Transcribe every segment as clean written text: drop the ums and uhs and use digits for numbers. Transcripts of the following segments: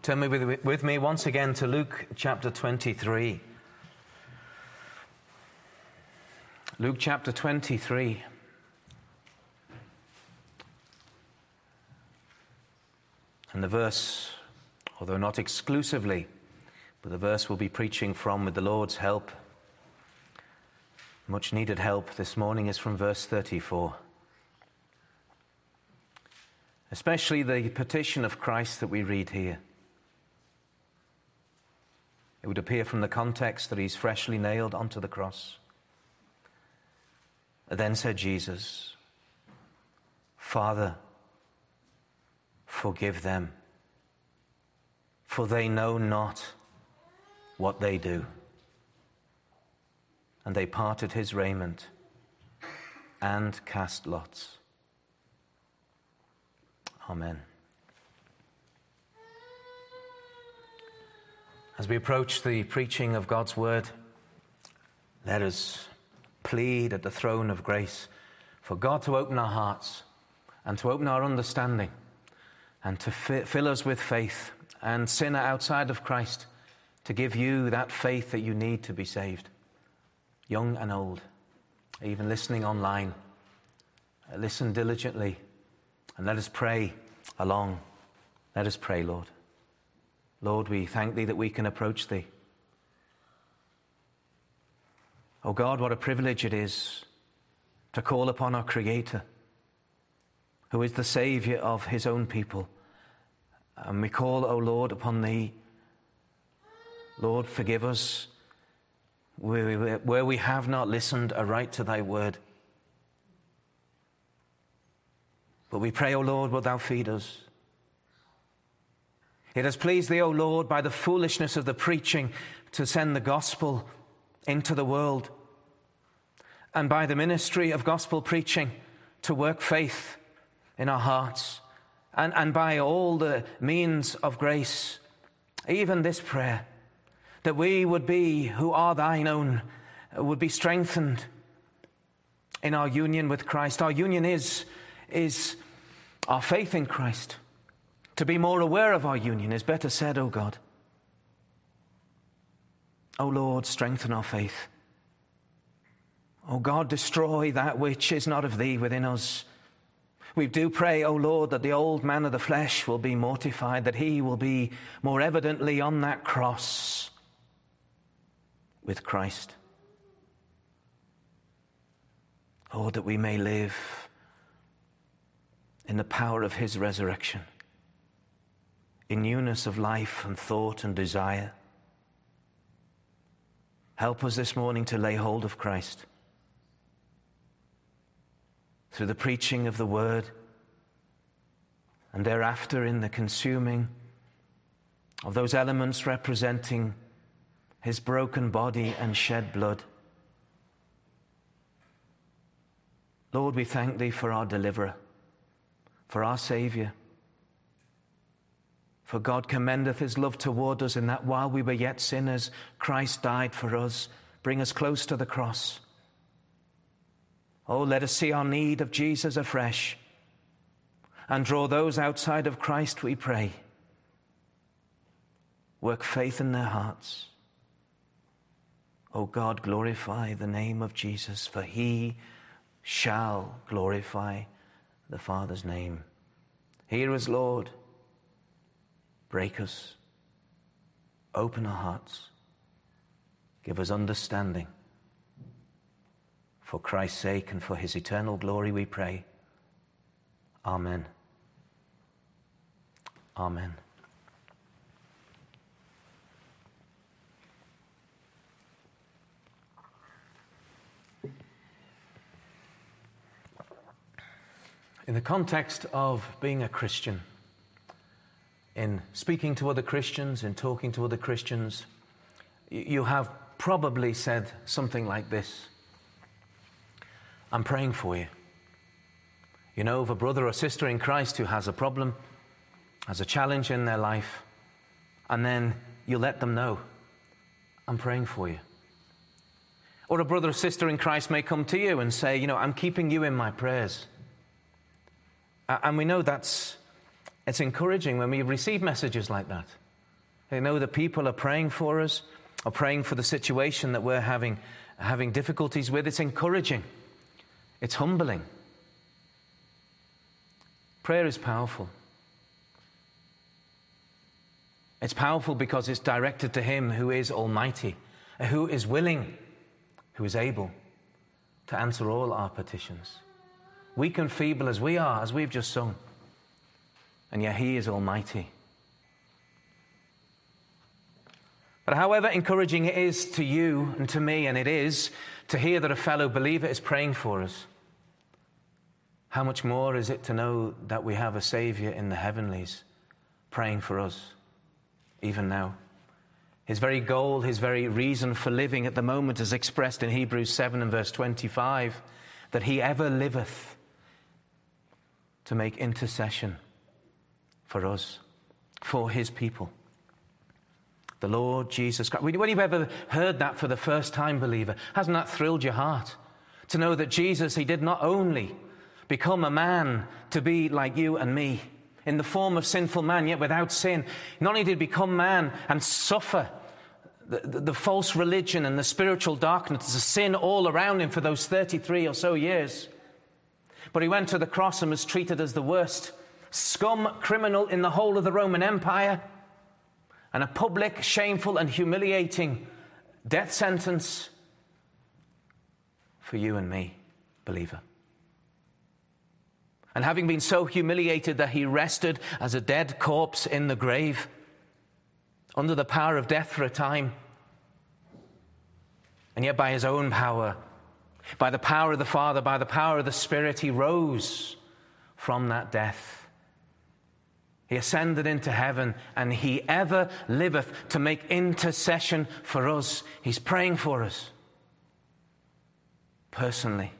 Turn with me once again to Luke chapter 23. Luke chapter 23. And the verse, although not exclusively, but the verse we'll be preaching from with the Lord's help, much needed help this morning, is from verse 34. Especially the petition of Christ that we read here. It would appear from the context that he's freshly nailed onto the cross. Then said Jesus, "Father, forgive them, for they know not what they do." And they parted his raiment and cast lots. Amen. As we approach the preaching of God's word, let us plead at the throne of grace for God to open our hearts and to open our understanding and to fill us with faith, and sinner outside of Christ, to give you that faith that you need to be saved, young and old, even listening online. Listen diligently and let us pray along. Let us pray, Lord. Lord, we thank thee that we can approach thee. Oh God, what a privilege it is to call upon our Creator, who is the Saviour of his own people. And we call, O Lord, upon thee. Lord, forgive us where we have not listened aright to thy word. But we pray, O Lord, wilt thou feed us? It has pleased thee, O Lord, by the foolishness of the preaching to send the gospel into the world, and by the ministry of gospel preaching to work faith in our hearts, and by all the means of grace, even this prayer, that we would be, who are thine own, would be strengthened in our union with Christ. Our union is our faith in Christ. To be more aware of our union is better said, O God. O Lord, strengthen our faith. O God, destroy that which is not of thee within us. We do pray, O Lord, that the old man of the flesh will be mortified, that he will be more evidently on that cross with Christ. Lord, that we may live in the power of his resurrection, in newness of life and thought and desire. Help us this morning to lay hold of Christ through the preaching of the word, and thereafter in the consuming of those elements representing his broken body and shed blood. Lord, we thank thee for our deliverer, for our Saviour. For God commendeth his love toward us, in that while we were yet sinners, Christ died for us. Bring us close to the cross. Oh, let us see our need of Jesus afresh, and draw those outside of Christ, we pray. Work faith in their hearts. Oh God, glorify the name of Jesus, for he shall glorify the Father's name. Hear us, Lord. Break us, open our hearts, give us understanding. For Christ's sake and for his eternal glory we pray. Amen. Amen. In the context of being a Christian, in speaking to other Christians, in talking to other Christians, you have probably said something like this: I'm praying for you. You know, of a brother or sister in Christ who has a problem, has a challenge in their life, and then you let them know, I'm praying for you. Or a brother or sister in Christ may come to you and say, I'm keeping you in my prayers. And we know it's encouraging when we receive messages like that. They know that people are praying for us, or praying for the situation that we're having difficulties with. It's encouraging. It's humbling. Prayer is powerful. It's powerful because it's directed to Him who is almighty, who is willing, who is able to answer all our petitions. Weak and feeble as we are, as we've just sung, and yet He is almighty. But however encouraging it is to you and to me, and it is, to hear that a fellow believer is praying for us, how much more is it to know that we have a Saviour in the heavenlies praying for us, even now. His very goal, His very reason for living at the moment is expressed in Hebrews 7 and verse 25, that He ever liveth to make intercession for us, for His people. The Lord Jesus Christ. When you've ever heard that for the first time, believer, hasn't that thrilled your heart? To know that Jesus, He did not only become a man to be like you and me, in the form of sinful man, yet without sin. Not only did He become man and suffer the false religion and the spiritual darkness, the sin all around Him for those 33 or so years, but He went to the cross and was treated as the worst scum criminal in the whole of the Roman Empire, and a public, shameful and humiliating death sentence for you and me, believer. And having been so humiliated that He rested as a dead corpse in the grave, under the power of death for a time, and yet by His own power, by the power of the Father, by the power of the Spirit, He rose from that death. He ascended into heaven, and He ever liveth to make intercession for us. He's praying for us personally.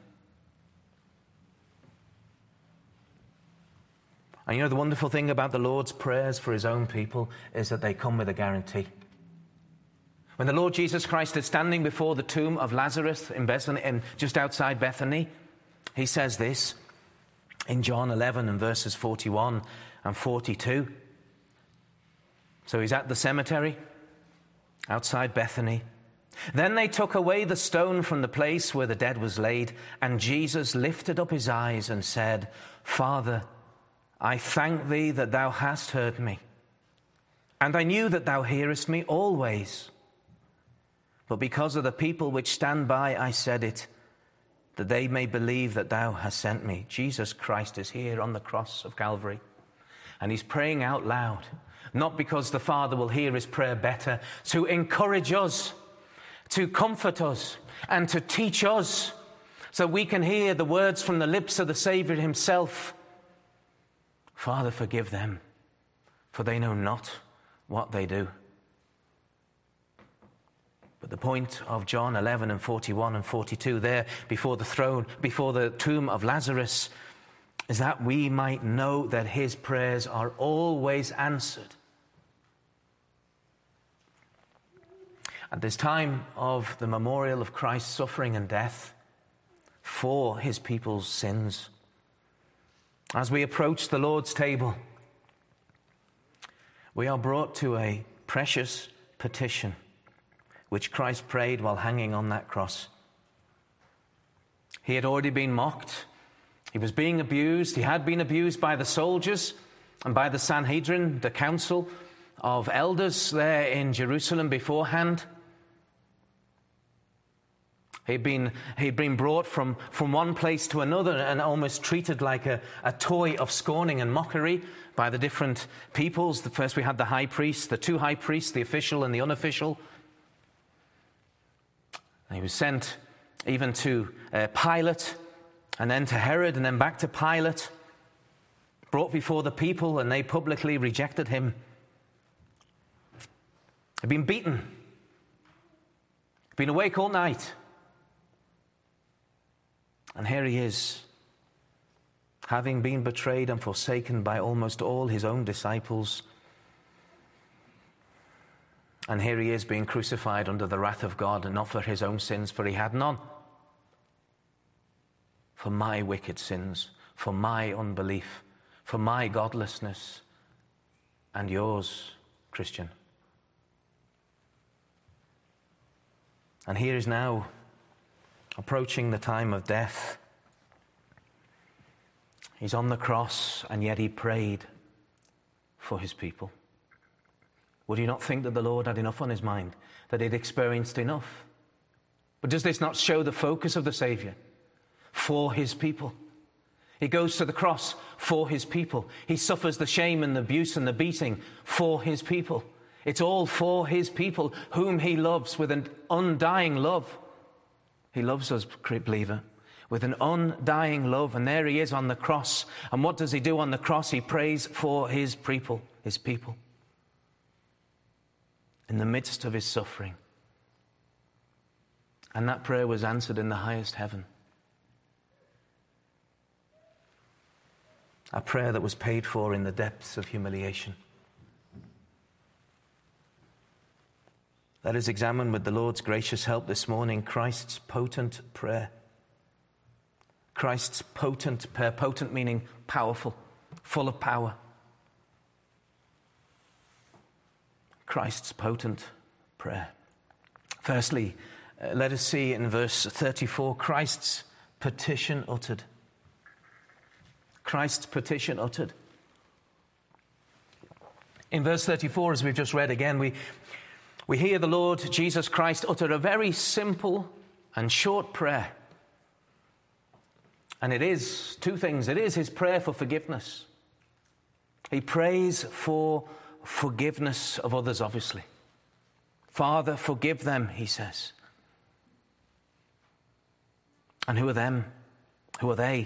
And you know, the wonderful thing about the Lord's prayers for His own people is that they come with a guarantee. When the Lord Jesus Christ is standing before the tomb of Lazarus in Bethany, just outside Bethany, He says this in John 11 and verses 41 and 42. So He's at the cemetery outside Bethany. Then they took away the stone from the place where the dead was laid, and Jesus lifted up His eyes and said, Father, I thank Thee that Thou hast heard me, and I knew that Thou hearest me always. But because of the people which stand by, I said it, that they may believe that Thou hast sent me. Jesus Christ is here on the cross of Calvary, and He's praying out loud, not because the Father will hear His prayer better, to encourage us, to comfort us, and to teach us, so we can hear the words from the lips of the Saviour Himself. Father, forgive them, for they know not what they do. But the point of John 11 and 41 and 42 there before the throne, before the tomb of Lazarus, is that we might know that His prayers are always answered. At this time of the memorial of Christ's suffering and death for His people's sins, as we approach the Lord's table, we are brought to a precious petition which Christ prayed while hanging on that cross. He had already been mocked. He was being abused. He had been abused by the soldiers and by the Sanhedrin, the council of elders there in Jerusalem beforehand. He'd been brought from one place to another and almost treated like a toy of scorning and mockery by the different peoples. First we had the high priest, the two high priests, the official and the unofficial. And he was sent even to Pilate, and then to Herod, and then back to Pilate, brought before the people, and they publicly rejected him. He'd been beaten, been awake all night. And here he is, having been betrayed and forsaken by almost all his own disciples. And here he is being crucified under the wrath of God, and not for his own sins, for he had none. For my wicked sins, for my unbelief, for my godlessness, and yours, Christian, And here is now approaching the time of death. He's on the cross, and yet he prayed for his people. Would you not think that the Lord had enough on his mind, that he'd experienced enough? But does this not show the focus of the Savior? For his people. He goes to the cross for his people. He suffers the shame and the abuse and the beating for his people. It's all for his people, whom he loves with an undying love. He loves us, believer, with an undying love. And there he is on the cross. And what does he do on the cross? He prays for his people, in the midst of his suffering. And that prayer was answered in the highest heaven. A prayer that was paid for in the depths of humiliation. Let us examine with the Lord's gracious help this morning Christ's potent prayer. Christ's potent prayer. Potent meaning powerful, full of power. Christ's potent prayer. Firstly, let us see in verse 34, Christ's petition uttered. Christ's petition uttered. In verse 34, as we've just read again, we hear the Lord Jesus Christ utter a very simple and short prayer. And it is two things. It is his prayer for forgiveness. He prays for forgiveness of others, obviously. Father, forgive them, he says. And who are them? Who are they?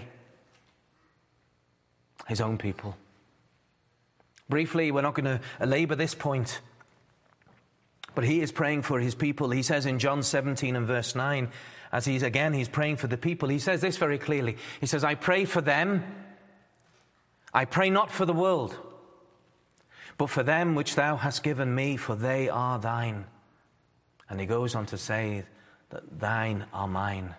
His own people. Briefly, we're not going to labor this point, but he is praying for his people. He says in John 17 and verse 9, as he's praying for the people, he says this very clearly. He says, I pray for them. I pray not for the world, but for them which thou hast given me, for they are thine. And he goes on to say that thine are mine.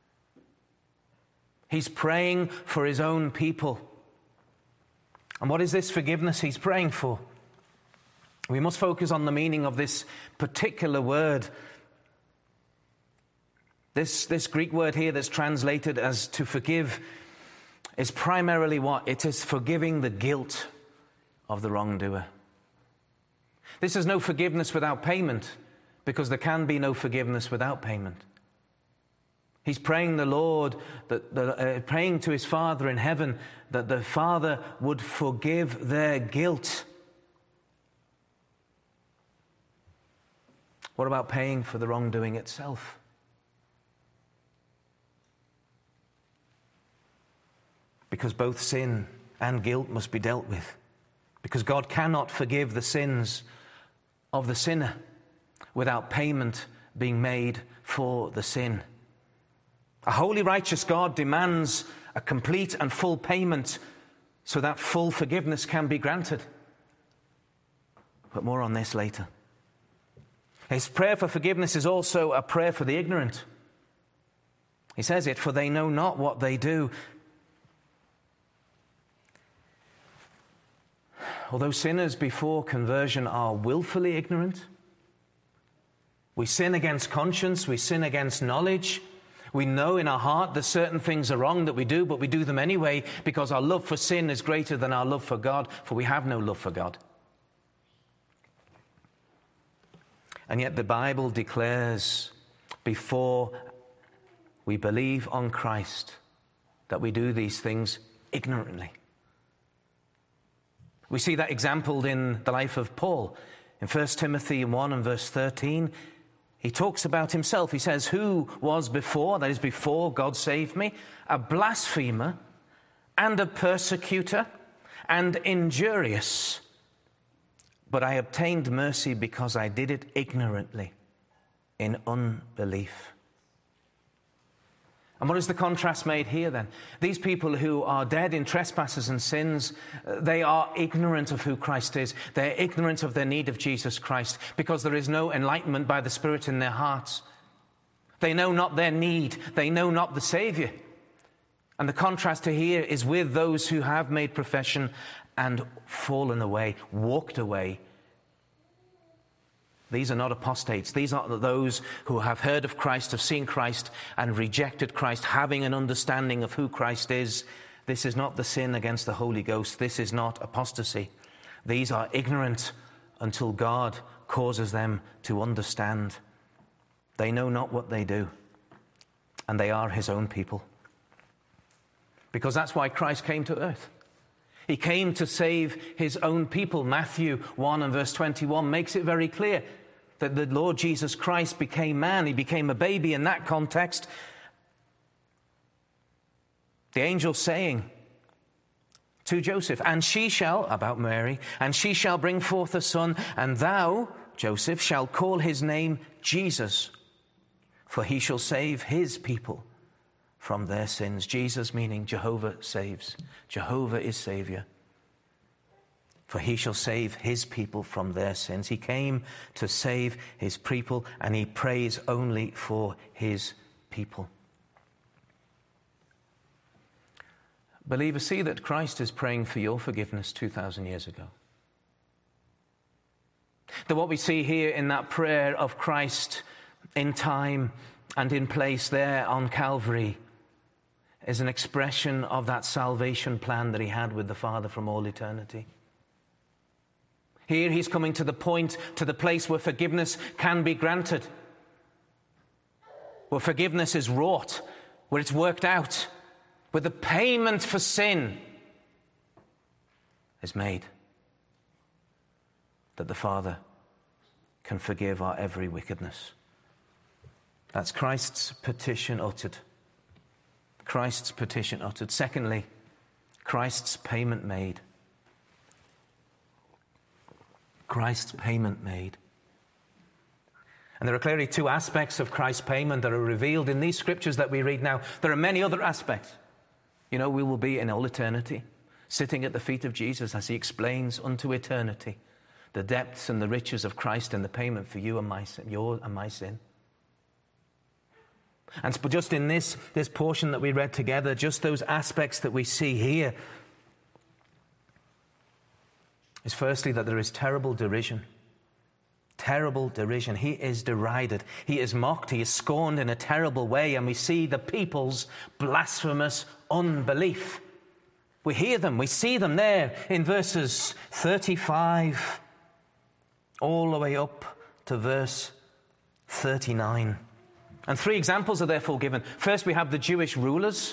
He's praying for his own people. And what is this forgiveness he's praying for? We must focus on the meaning of this particular word. This Greek word here that's translated as to forgive is primarily what? It is forgiving the guilt of the wrongdoer. This is no forgiveness without payment, because there can be no forgiveness without payment. He's praying the Lord, praying to his Father in heaven, that the Father would forgive their guilt. What about paying for the wrongdoing itself? Because both sin and guilt must be dealt with. Because God cannot forgive the sins of the sinner without payment being made for the sin. A holy, righteous God demands a complete and full payment so that full forgiveness can be granted. But more on this later. His prayer for forgiveness is also a prayer for the ignorant. He says it, for they know not what they do. Although sinners before conversion are willfully ignorant, we sin against conscience, we sin against knowledge. We know in our heart that certain things are wrong that we do, but we do them anyway because our love for sin is greater than our love for God, for we have no love for God. And yet the Bible declares before we believe on Christ that we do these things ignorantly. We see that exampled in the life of Paul. In 1 Timothy 1 and verse 13, he talks about himself. He says, who was before, that is before God saved me, a blasphemer and a persecutor and injurious. But I obtained mercy because I did it ignorantly in unbelief. And what is the contrast made here then? These people who are dead in trespasses and sins, they are ignorant of who Christ is. They're ignorant of their need of Jesus Christ because there is no enlightenment by the Spirit in their hearts. They know not their need. They know not the Savior. And the contrast to here is with those who have made profession and fallen away, walked away These are not apostates. These are those who have heard of Christ, have seen Christ, and rejected Christ, having an understanding of who Christ is. This is not the sin against the Holy Ghost. This is not apostasy. These are ignorant until God causes them to understand. They know not what they do, and they are his own people. Because that's why Christ came to earth. He came to save his own people. Matthew 1 and verse 21 makes it very clear that the Lord Jesus Christ became man. He became a baby in that context. The angel saying to Joseph, and she shall, about Mary, and she shall bring forth a son, and thou, Joseph, shall call his name Jesus, for he shall save his people from their sins. Jesus meaning Jehovah saves. Jehovah is Savior. For he shall save his people from their sins. He came to save his people, and he prays only for his people. Believers, see that Christ is praying for your forgiveness 2,000 years ago. That what we see here in that prayer of Christ in time and in place there on Calvary is an expression of that salvation plan that he had with the Father from all eternity. Here he's coming to the point, to the place where forgiveness can be granted, where forgiveness is wrought, where it's worked out, where the payment for sin is made, that the Father can forgive our every wickedness. That's Christ's petition uttered. Christ's petition uttered. Secondly, Christ's payment made. Christ's payment made. And there are clearly two aspects of Christ's payment that are revealed in these scriptures that we read now. There are many other aspects. You know, we will be in all eternity, sitting at the feet of Jesus as he explains unto eternity the depths and the riches of Christ and the payment for you and my sin, your and my sin. And but just in this portion that we read together, just those aspects that we see here, is firstly that there is terrible derision. Terrible derision. He is derided. He is mocked. He is scorned in a terrible way. And we see the people's blasphemous unbelief. We hear them. We see them there in verses 35 all the way up to verse 39. And three examples are therefore given. First, we have the Jewish rulers.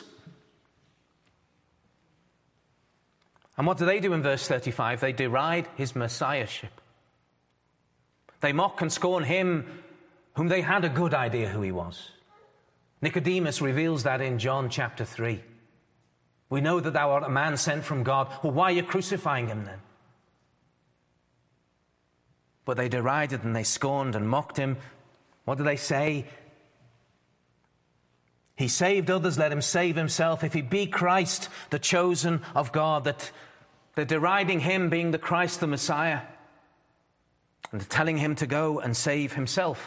And what do they do in verse 35? They deride his messiahship. They mock and scorn him whom they had a good idea who he was. Nicodemus reveals that in John chapter 3. We know that thou art a man sent from God. Well, why are you crucifying him then? But they derided and they scorned and mocked him. What do they say? He saved others, let him save himself. If he be Christ, the chosen of God, that they're deriding him being the Christ, the Messiah, and telling him to go and save himself.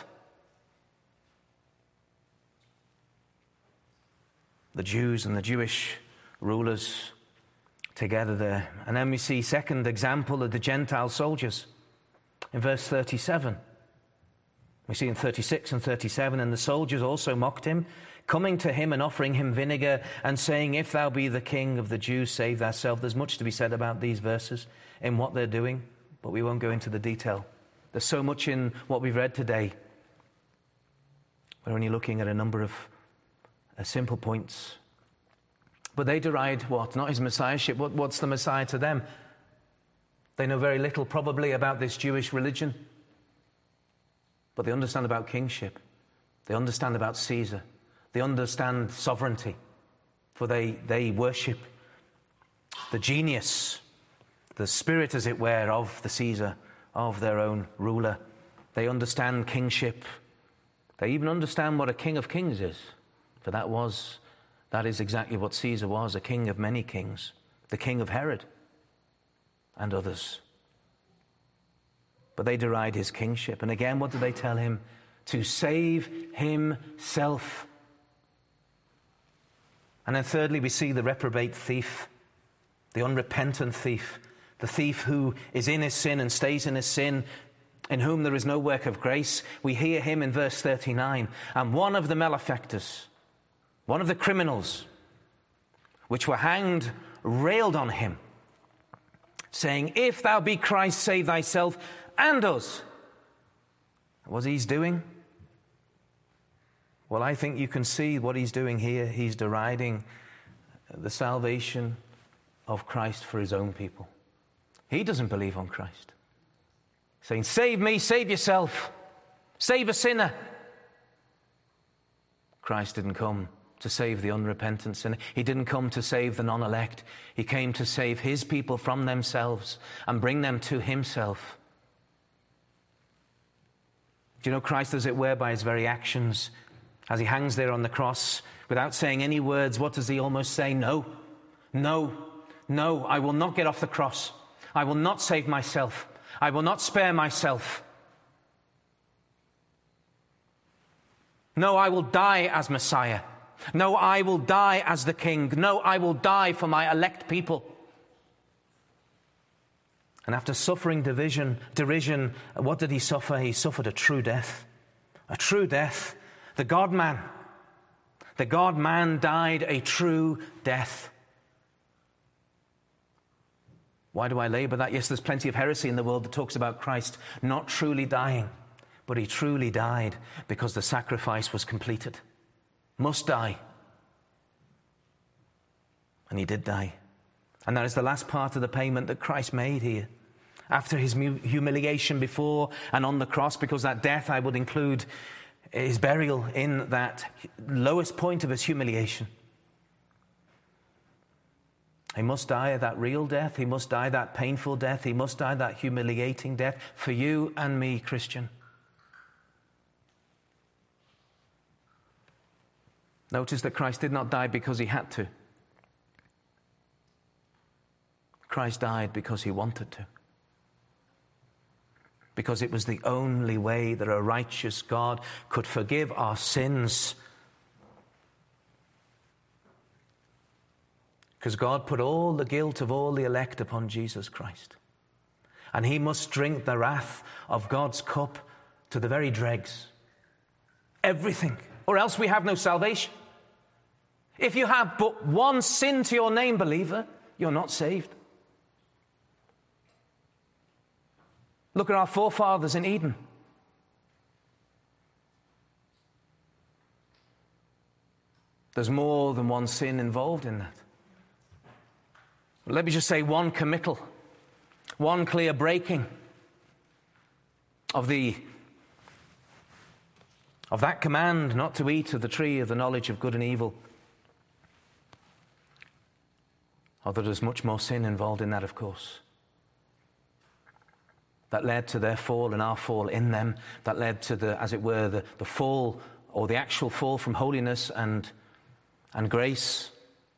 The Jews and the Jewish rulers together there. And then we see second example of the Gentile soldiers in verse 37. We see in 36 and 37, and the soldiers also mocked him, coming to him and offering him vinegar and saying, if thou be the king of the Jews, save thyself. There's much to be said about these verses in what they're doing, but we won't go into the detail. There's so much in what we've read today. We're only looking at a number of simple points. But they deride what? Not his messiahship. What's the Messiah to them? They know very little probably about this Jewish religion. But they understand about kingship. They understand about Caesar. They understand sovereignty. For they worship the genius, the spirit, as it were, of the Caesar, of their own ruler. They understand kingship. They even understand what a king of kings is. For that is exactly what Caesar was, a king of many kings. The king of Herod and others. But they deride his kingship. And again, what do they tell him? To save himself. And then thirdly, we see the reprobate thief, the unrepentant thief, the thief who is in his sin and stays in his sin in whom there is no work of grace. We hear him in verse 39. And one of the malefactors, one of the criminals, which were hanged, railed on him, saying, If thou be Christ, save thyself and us. What's he's doing? Well, I think you can see what he's doing here. He's deriding the salvation of Christ for his own people. He doesn't believe on Christ. Saying, save me, save yourself, save a sinner. Christ didn't come to save the unrepentant sinner. He didn't come to save the non-elect. He came to save his people from themselves and bring them to himself. Do you know Christ, as it were, by his very actions, as he hangs there on the cross, without saying any words, what does he almost say? No, no, no, I will not get off the cross. I will not save myself. I will not spare myself. No, I will die as Messiah. No, I will die as the King. No, I will die for my elect people. And after suffering derision, what did he suffer? He suffered a true death. A true death. The God-man died a true death. Why do I labor that? Yes, there's plenty of heresy in the world that talks about Christ not truly dying, but he truly died because the sacrifice was completed. Must die. And he did die. And that is the last part of the payment that Christ made here. After his humiliation before and on the cross, because that death, I would include his burial in that lowest point of his humiliation. He must die that real death. He must die that painful death. He must die that humiliating death for you and me, Christian. Notice that Christ did not die because he had to. Christ died because he wanted to. Because it was the only way that a righteous God could forgive our sins. Because God put all the guilt of all the elect upon Jesus Christ. And he must drink the wrath of God's cup to the very dregs. Everything. Or else we have no salvation. If you have but one sin to your name, believer, you're not saved. Look at our forefathers in Eden. There's more than one sin involved in that. Let me just say one committal, one clear breaking of that command not to eat of the tree of the knowledge of good and evil. Although there's much more sin involved in that, of course. That led to their fall and our fall in them. That led to the fall, or the actual fall from holiness and grace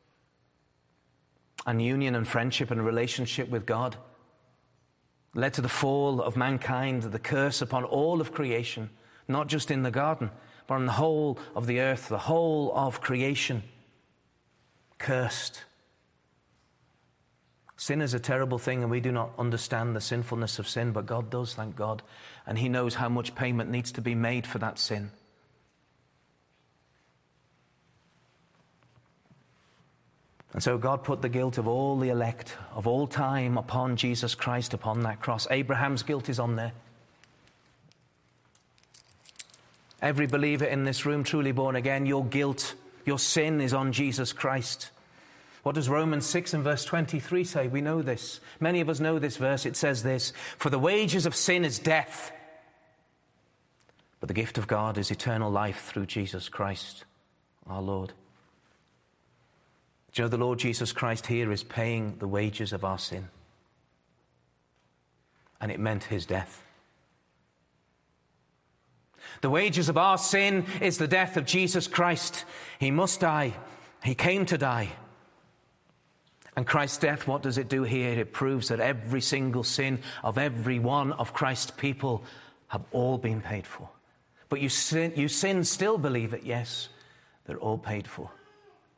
and union and friendship and relationship with God. Led to the fall of mankind, the curse upon all of creation, not just in the garden, but on the whole of the earth, the whole of creation. Cursed. Sin is a terrible thing, and we do not understand the sinfulness of sin, but God does, thank God. And he knows how much payment needs to be made for that sin. And so God put the guilt of all the elect of all time upon Jesus Christ, upon that cross. Abraham's guilt is on there. Every believer in this room, truly born again, your guilt, your sin is on Jesus Christ. What does Romans 6 and verse 23 say? We know this. Many of us know this verse. It says this: for the wages of sin is death, but the gift of God is eternal life through Jesus Christ, our Lord. Do you know the Lord Jesus Christ here is paying the wages of our sin? And it meant his death. The wages of our sin is the death of Jesus Christ. He must die. He came to die. And Christ's death, what does it do here? It proves that every single sin of every one of Christ's people have all been paid for. But you sin still, believe it, yes. They're all paid for.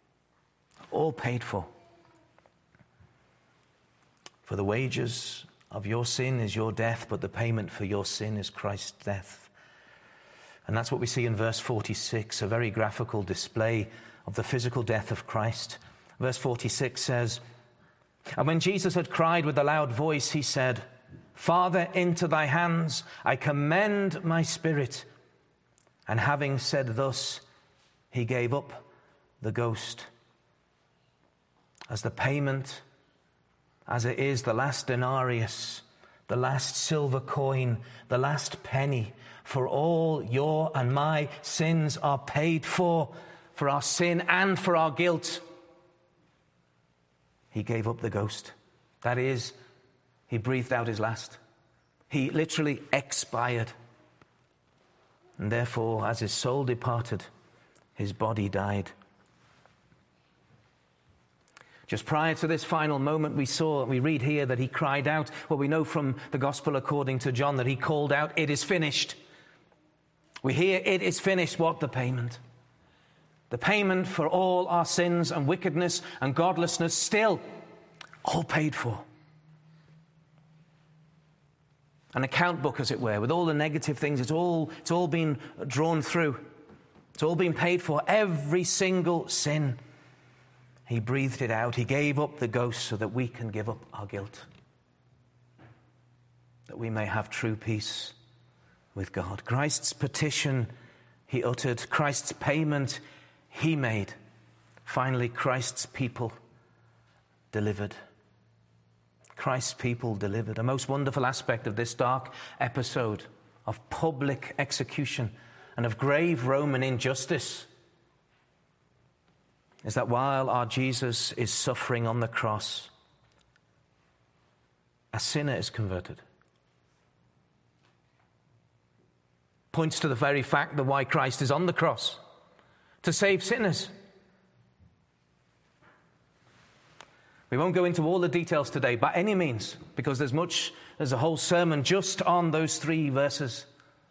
All paid for. For the wages of your sin is your death, but the payment for your sin is Christ's death. And that's what we see in verse 46, a very graphical display of the physical death of Christ. Verse 46 says, "And when Jesus had cried with a loud voice, he said, 'Father, into thy hands I commend my spirit.' And having said thus, he gave up the ghost." As the payment, as it is the last denarius, the last silver coin, the last penny, for all your and my sins are paid for our sin and for our guilt. He gave up the ghost. That is, he breathed out his last. He literally expired. And therefore, as his soul departed, his body died. Just prior to this final moment, we read here that he cried out. Well, we know from the Gospel according to John that he called out, "It is finished." We hear, "It is finished." What? The payment. The payment for all our sins and wickedness and godlessness, still all paid for. An account book, as it were, with all the negative things. It's all been drawn through. It's all been paid for. Every single sin. He breathed it out. He gave up the ghost so that we can give up our guilt. That we may have true peace with God. Christ's petition he uttered. Christ's payment he made. Finally, Christ's people delivered. Christ's people delivered. A most wonderful aspect of this dark episode of public execution and of grave Roman injustice is that while our Jesus is suffering on the cross, a sinner is converted. Points to the very fact that why Christ is on the cross, to save sinners. We won't go into all the details today by any means, because there's a whole sermon just on those 3 verses,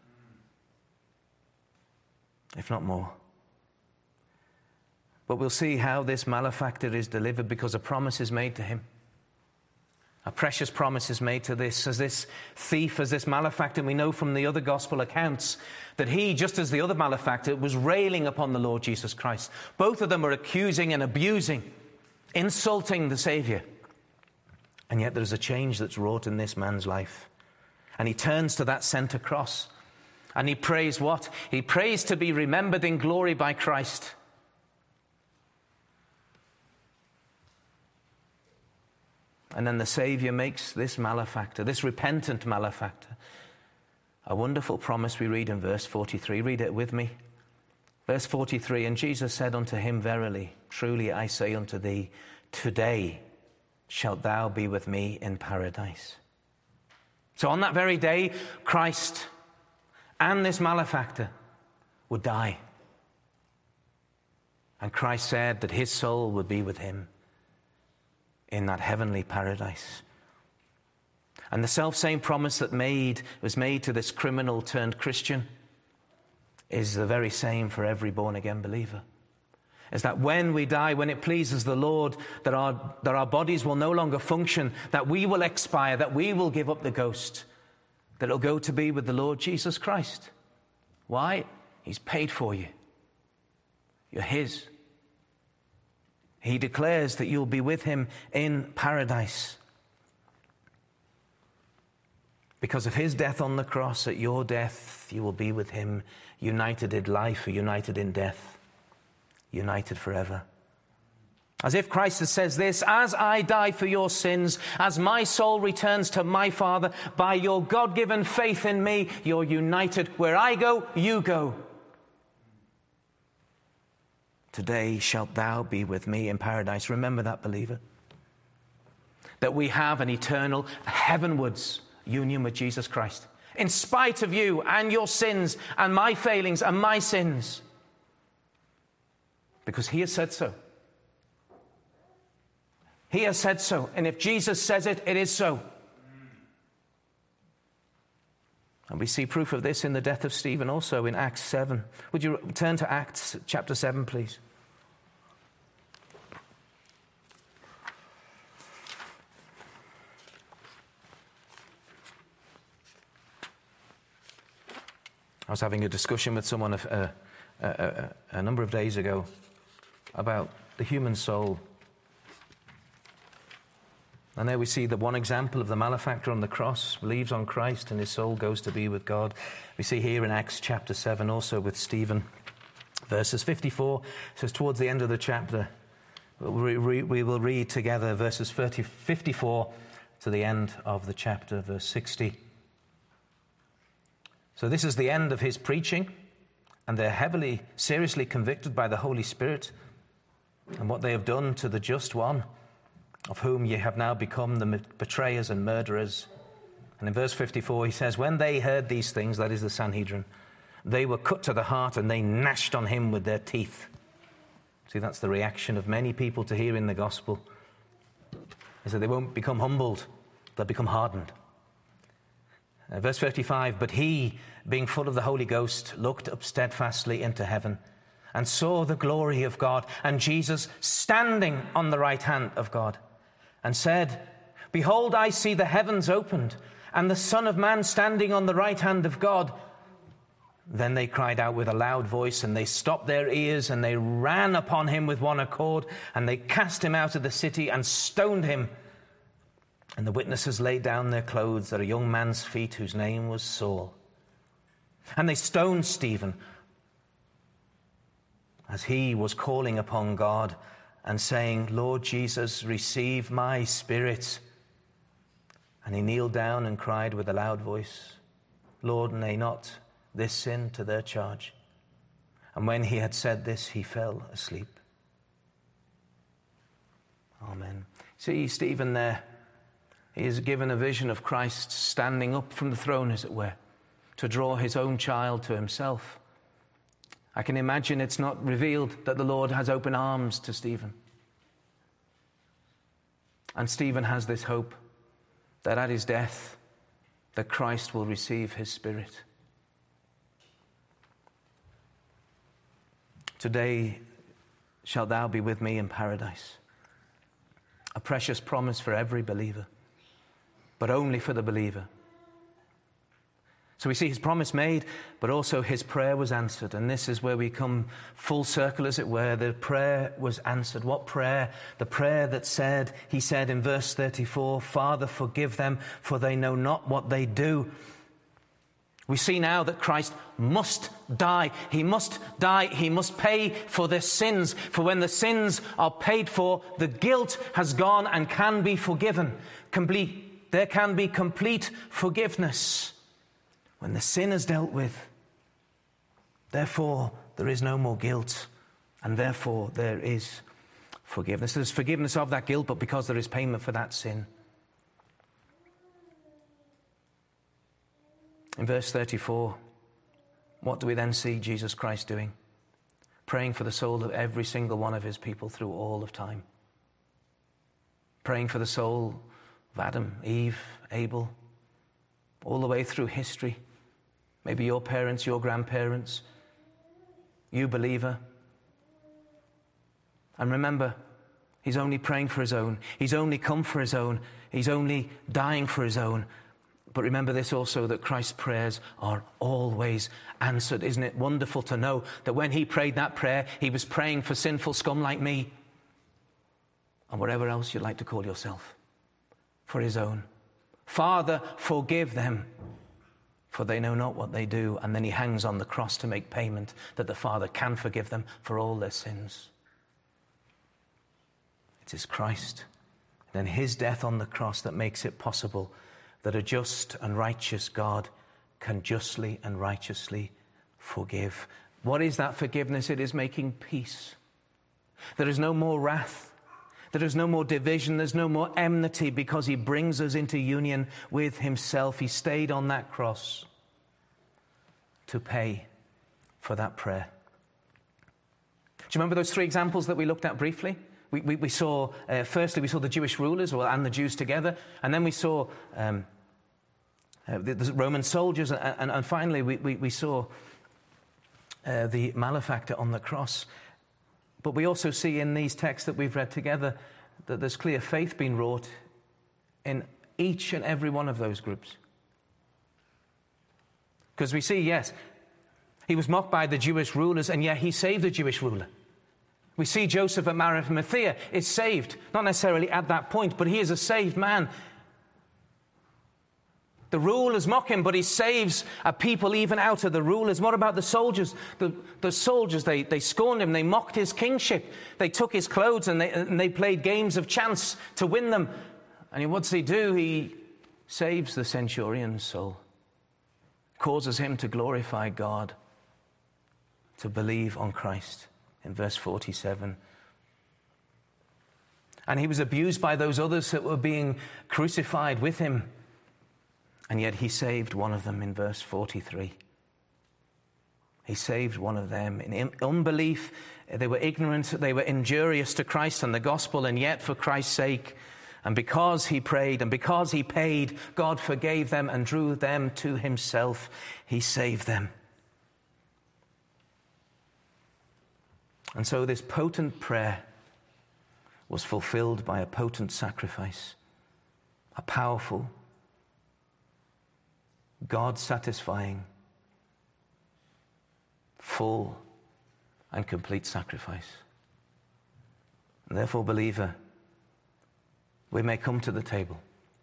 if not more. But we'll see how this malefactor is delivered because a promise is made to him. A precious promise is made to this thief, as this malefactor. We know from the other gospel accounts that he, just as the other malefactor, was railing upon the Lord Jesus Christ. Both of them were accusing and abusing, insulting the Savior. And yet there's a change that's wrought in this man's life. And he turns to that center cross. And he prays what? He prays to be remembered in glory by Christ. And then the Savior makes this malefactor, this repentant malefactor, a wonderful promise we read in verse 43. Read it with me. Verse 43, "And Jesus said unto him, Verily, truly I say unto thee, today shalt thou be with me in paradise." So on that very day, Christ and this malefactor would die. And Christ said that his soul would be with him in that heavenly paradise. And the self-same promise that was made to this criminal turned Christian is the very same for every born-again believer. Is that when we die, when it pleases the Lord, that our bodies will no longer function, that we will expire, that we will give up the ghost, that it'll go to be with the Lord Jesus Christ. Why? He's paid for you. You're his. He declares that you'll be with him in paradise. Because of his death on the cross, at your death, you will be with him, united in life or united in death, united forever. As if Christ says this, "As I die for your sins, as my soul returns to my Father, by your God-given faith in me, you're united. Where I go, you go. Today shalt thou be with me in paradise." Remember that, believer. That we have an eternal heavenwards union with Jesus Christ. In spite of you and your sins and my failings and my sins. Because he has said so. He has said so. And if Jesus says it, it is so. And we see proof of this in the death of Stephen also in Acts 7. Would you turn to Acts chapter 7, please? I was having a discussion with someone a number of days ago about the human soul. And there we see the one example of the malefactor on the cross, believes on Christ and his soul goes to be with God. We see here in Acts chapter 7 also with Stephen. Verses 54 says towards the end of the chapter, we will read together verses 54 to the end of the chapter, verse 60. So this is the end of his preaching, and they're seriously convicted by the Holy Spirit and what they have done to the just one, of whom ye have now become the betrayers and murderers. And in verse 54 he says, when they heard these things, that is the Sanhedrin, they were cut to the heart and they gnashed on him with their teeth. See, that's the reaction of many people to hearing the gospel, is that they won't become humbled, they'll become hardened. Verse 55, but he, being full of the Holy Ghost, looked up steadfastly into heaven and saw the glory of God and Jesus standing on the right hand of God, and said, behold, I see the heavens opened and the Son of Man standing on the right hand of God. Then they cried out with a loud voice, and they stopped their ears, and they ran upon him with one accord, and they cast him out of the city and stoned him. And the witnesses laid down their clothes at a young man's feet whose name was Saul. And they stoned Stephen as he was calling upon God and saying, Lord Jesus, receive my spirit. And he kneeled down and cried with a loud voice, Lord, lay not this sin to their charge. And when he had said this, he fell asleep. Amen. See, Stephen there, he is given a vision of Christ standing up from the throne, as it were, to draw his own child to himself. I can imagine it's not revealed that the Lord has open arms to Stephen. And Stephen has this hope that at his death, that Christ will receive his spirit. Today shalt thou be with me in paradise. A precious promise for every believer, but only for the believer. So we see his promise made, but also his prayer was answered. And this is where we come full circle, as it were. The prayer was answered. What prayer? The prayer that said, he said in verse 34, Father, forgive them, for they know not what they do. We see now that Christ must die. He must die. He must pay for their sins. For when the sins are paid for, the guilt has gone and can be forgiven. There can be complete forgiveness when the sin is dealt with. Therefore, there is no more guilt, and therefore there is forgiveness. There's forgiveness of that guilt, but because there is payment for that sin. In verse 34, what do we then see Jesus Christ doing? Praying for the soul of every single one of his people through all of time. Praying for the soul of Adam, Eve, Abel, all the way through history. Maybe your parents, your grandparents, you believer. And remember, he's only praying for his own. He's only come for his own. He's only dying for his own. But remember this also, that Christ's prayers are always answered. Isn't it wonderful to know that when he prayed that prayer, he was praying for sinful scum like me, and whatever else you'd like to call yourself, for his own. Father, forgive them, for they know not what they do. And then he hangs on the cross to make payment that the Father can forgive them for all their sins. It is Christ and his death on the cross that makes it possible that a just and righteous God can justly and righteously forgive. What is that forgiveness? It is making peace. There is no more wrath. There is no more division. There's no more enmity, because he brings us into union with himself. He stayed on that cross to pay for that prayer. Do you remember those three examples that we looked at briefly? We saw, firstly, we saw the Jewish rulers and the Jews together. And then we saw the Roman soldiers. And finally, we saw the malefactor on the cross. But we also see in these texts that we've read together that there's clear faith being wrought in each and every one of those groups. Because we see, yes, He was mocked by the Jewish rulers, and yet he saved the Jewish ruler. We see Joseph of Arimathea is saved, not necessarily at that point, but he is a saved man. The rulers mock him, but he saves a people even out of the rulers. What about the soldiers? The soldiers, they scorned him. They mocked his kingship. They took his clothes and they played games of chance to win them. And what does he do? He saves the centurion's soul, causes him to glorify God, to believe on Christ in verse 47. And he was abused by those others that were being crucified with him. And yet he saved one of them in verse 43. He saved one of them. In unbelief, they were ignorant, they were injurious to Christ and the gospel, and yet for Christ's sake, and because he prayed and because he paid, God forgave them and drew them to himself. He saved them. And so this potent prayer was fulfilled by a potent sacrifice, a powerful, God-satisfying, full and complete sacrifice. And therefore, believer, we may come to the table.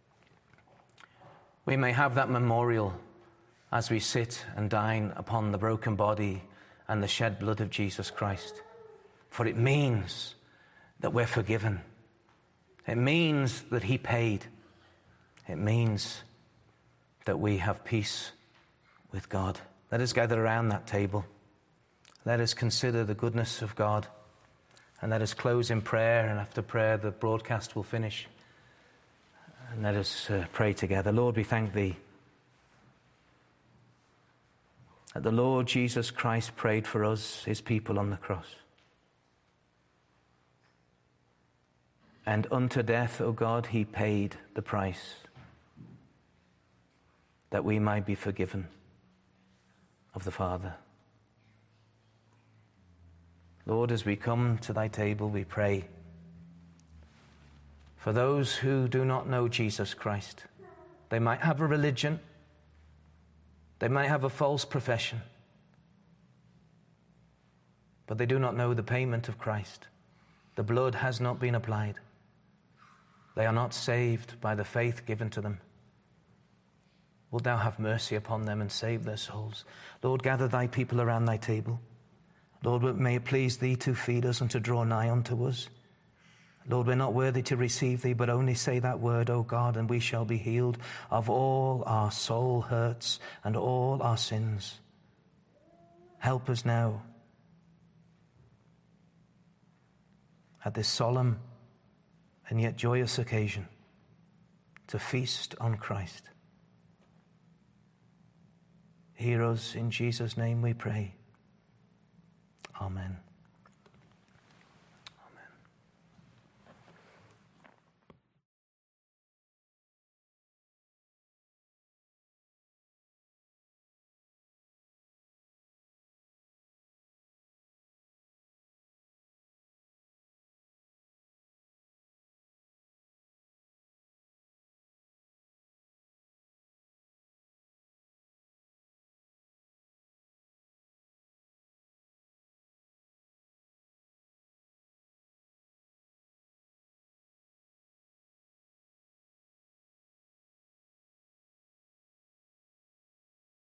We may have that memorial as we sit and dine upon the broken body and the shed blood of Jesus Christ. For it means that we're forgiven. It means that he paid. It means that we have peace with God. Let us gather around that table. Let us consider the goodness of God. And let us close in prayer. And after prayer, the broadcast will finish. And let us pray together. Lord, we thank thee that the Lord Jesus Christ prayed for us, his people, on the cross. And unto death, O God, he paid the price that we might be forgiven of the Father. Lord, as we come to thy table, we pray for those who do not know Jesus Christ. They might have a religion. They might have a false profession. But they do not know the payment of Christ. The blood has not been applied. They are not saved by the faith given to them. Wilt thou have mercy upon them and save their souls? Lord, gather thy people around thy table. Lord, may it please thee to feed us and to draw nigh unto us. Lord, we're not worthy to receive thee, but only say that word, O God, and we shall be healed of all our soul hurts and all our sins. Help us now at this solemn and yet joyous occasion to feast on Christ. Hear us, in Jesus' name we pray. Amen.